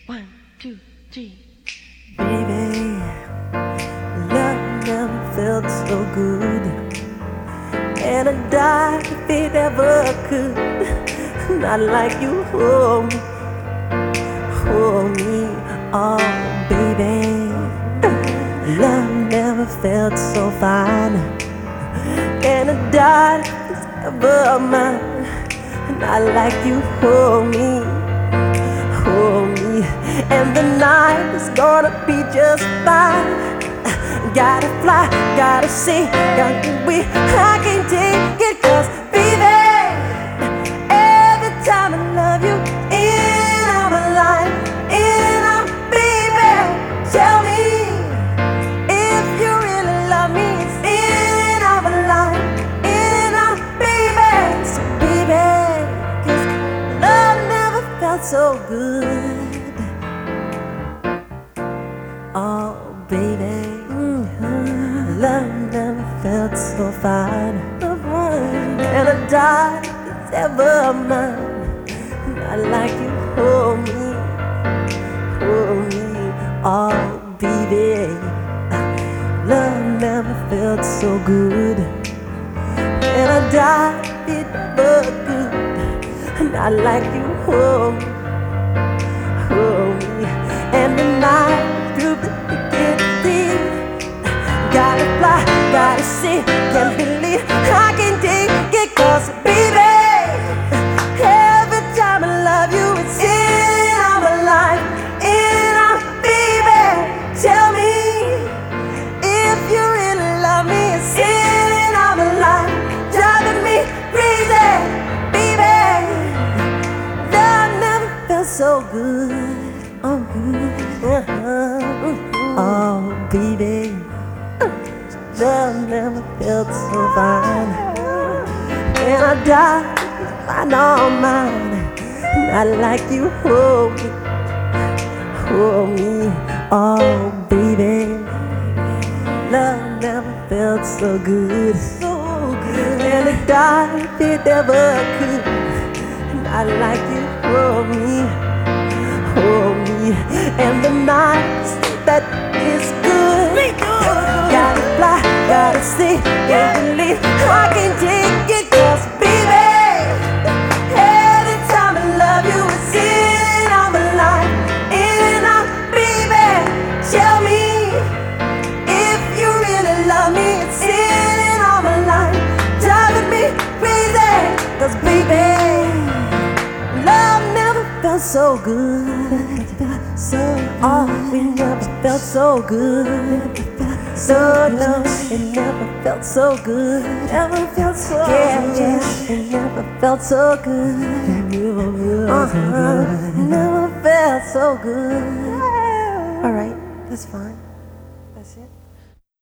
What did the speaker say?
One, two, three. Baby, love never felt so good, and I'd die if it ever could. Not like you hold me, oh baby. Love never felt so fine, and I'd die if it's ever mine. Not like you hold me. And the night is gonna be just fine. Gotta fly, gotta see, gotta be. I can't take it, 'cause baby, every time I love you, in out my life, in out, baby. Tell me if you really love me. It's in out my life, in out, baby. So baby, 'cause love never felt so good. Oh, baby, love never felt so fine, and I died if it's ever mine. Not like you hold me, oh, baby. Love never felt so good, and I died if it ever could. Not like you hold me, and the night through the thick. Gotta fly, gotta see, can't believe I can't take it, 'cause baby, every time I love you, it's in out my life, in out, baby. Tell me if you really love me. It's in out my life, driving me crazy, baby. Love never felt so good. Oh, oh, baby, love never felt so fine, and I died to find all mine. Not like you hold me, oh, baby. Love never felt so good, and I died if it ever could. Not like you hold me, and the nights that is good. Gotta fly, gotta see, can't believe I can't take it, 'cause baby, every time I love you, it's in out my life, in out, baby. Tell me if you really love me. It's in out my life, driving me crazy, 'cause baby, love never felt so good. Oh, we never felt so good. So no, it never felt so good. Never felt so good. Yeah, it never felt so good. Never felt so good. All right, that's fine.